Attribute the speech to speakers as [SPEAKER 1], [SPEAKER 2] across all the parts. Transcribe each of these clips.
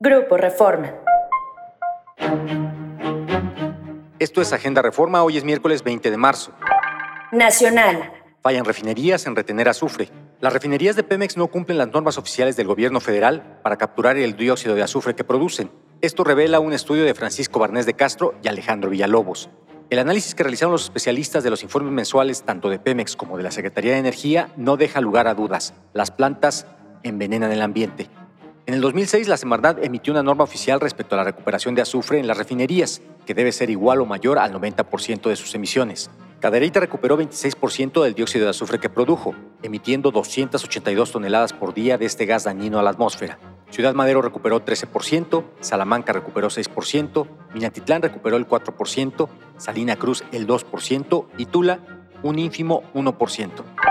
[SPEAKER 1] Grupo Reforma.
[SPEAKER 2] Esto es Agenda Reforma, hoy es miércoles 20 de marzo.
[SPEAKER 1] Nacional.
[SPEAKER 2] Fallan refinerías en retener azufre. Las refinerías de Pemex no cumplen las normas oficiales del gobierno federal para capturar el dióxido de azufre que producen. Esto revela un estudio de Francisco Barnés de Castro y Alejandro Villalobos. El análisis que realizaron los especialistas de los informes mensuales tanto de Pemex como de la Secretaría de Energía no deja lugar a dudas. Las plantas envenenan el ambiente. En el 2006, la Semarnat emitió una norma oficial respecto a la recuperación de azufre en las refinerías, que debe ser igual o mayor al 90% de sus emisiones. Cadereyta recuperó 26% del dióxido de azufre que produjo, emitiendo 282 toneladas por día de este gas dañino a la atmósfera. Ciudad Madero recuperó 13%, Salamanca recuperó 6%, Minatitlán recuperó el 4%, Salina Cruz el 2% y Tula un ínfimo 1%.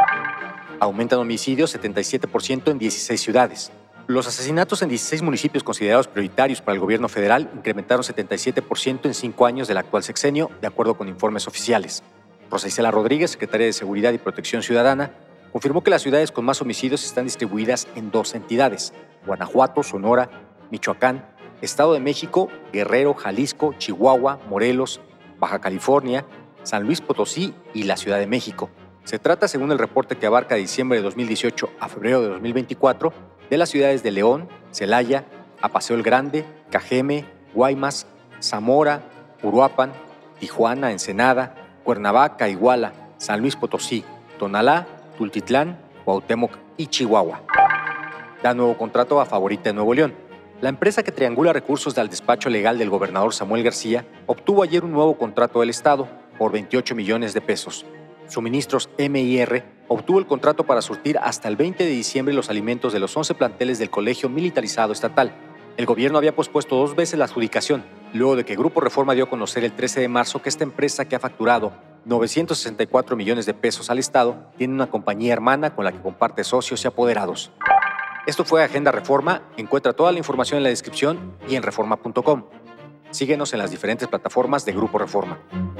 [SPEAKER 2] Aumentan homicidios 77% en 16 ciudades. Los asesinatos en 16 municipios considerados prioritarios para el gobierno federal incrementaron 77% en 5 años del actual sexenio, de acuerdo con informes oficiales. Rosa Isela Rodríguez, secretaria de Seguridad y Protección Ciudadana, confirmó que las ciudades con más homicidios están distribuidas en 2 entidades: Guanajuato, Sonora, Michoacán, Estado de México, Guerrero, Jalisco, Chihuahua, Morelos, Baja California, San Luis Potosí y la Ciudad de México. Se trata, según el reporte que abarca de diciembre de 2018 a febrero de 2024, de las ciudades de León, Celaya, Apaseo el Grande, Cajeme, Guaymas, Zamora, Uruapan, Tijuana, Ensenada, Cuernavaca, Iguala, San Luis Potosí, Tonalá, Tultitlán, Cuauhtémoc y Chihuahua. Da nuevo contrato a Favorita de Nuevo León. La empresa que triangula recursos del despacho legal del gobernador Samuel García obtuvo ayer un nuevo contrato del Estado por 28 millones de pesos. Suministros M&R obtuvo el contrato para surtir hasta el 20 de diciembre los alimentos de los 11 planteles del Colegio Militarizado Estatal. El gobierno había pospuesto 2 veces la adjudicación, luego de que Grupo Reforma dio a conocer el 13 de marzo que esta empresa, que ha facturado 964 millones de pesos al Estado, tiene una compañía hermana con la que comparte socios y apoderados. Esto fue Agenda Reforma. Encuentra toda la información en la descripción y en reforma.com. Síguenos en las diferentes plataformas de Grupo Reforma.